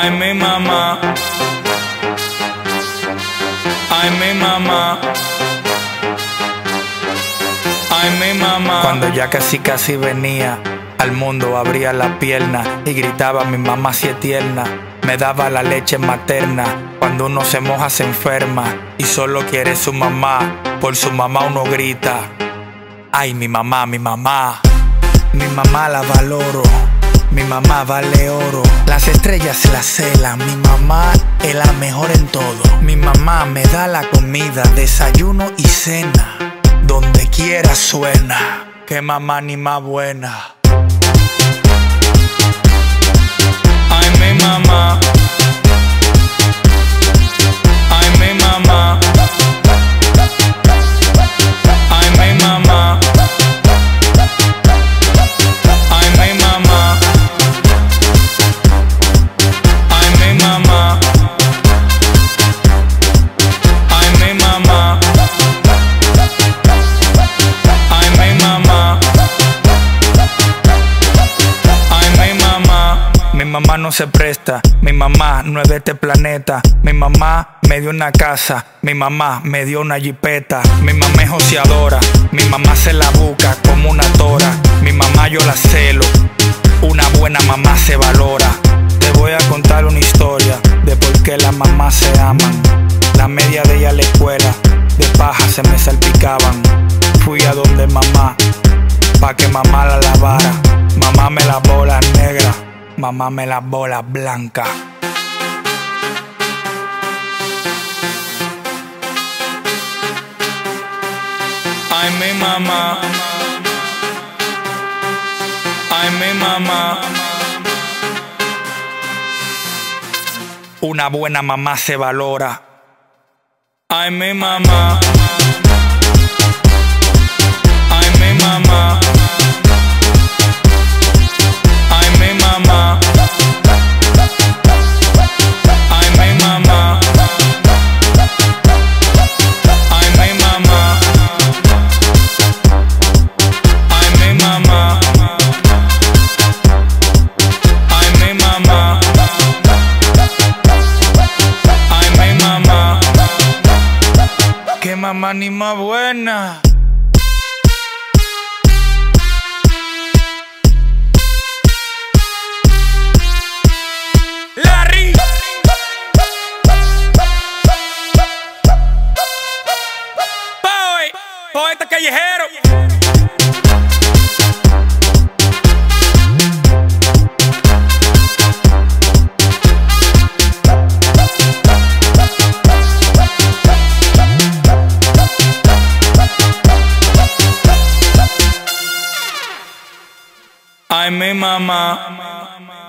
Ay, mi mamá. Ay, mi mamá. Ay, mi mamá. Cuando ya casi venía al mundo, abría la pierna y gritaba: mi mamá si es tierna. Me daba la leche materna. Cuando uno se moja se enferma y solo quiere su mamá. Por su mamá uno grita: ay, mi mamá, mi mamá. Mi mamá la valoro, mi mamá vale oro. Las estrellas la celan, mi mamá es la mejor en todo. Mi mamá me da la comida, desayuno y cena. Donde quiera suena, que mamá ni más buena. Ay, mi mamá. Ay, mi mamá. Ay, mi mamá. Ay, mi mamá. Ay, mi mamá. Ay, mi mamá. Ay, mi mamá. Ay, mi mamá. Mi mamá no se presta, mi mamá no es de este planeta. Mi mamá me dio una casa, mi mamá me dio una jipeta. Mi mamá es joseadora, mi mamá se la busca como una tora. Mi mamá yo la celo, una buena mamá se valora. Te voy a contar una historia de por qué las mamás se aman. La media de ella a la escuela, de paja se me salpicaban. Fui a donde mamá, pa' que mamá la lavara. Mamá me lavó las negras, mamá me lavó las blancas. Ay, mi mamá. Ay, mi mamá. Una buena mamá se valora. Ay, mi mamá. Ay, mi mamá. Ay, mi mamá. Ay, mi mamá. Ay, mi mamá. Ay, mi mamá. Ay, mi mamá. Ay, mi mamá. Que mamá ni más buena. Larry. Boy, poeta callejero. Ay, mi mamá.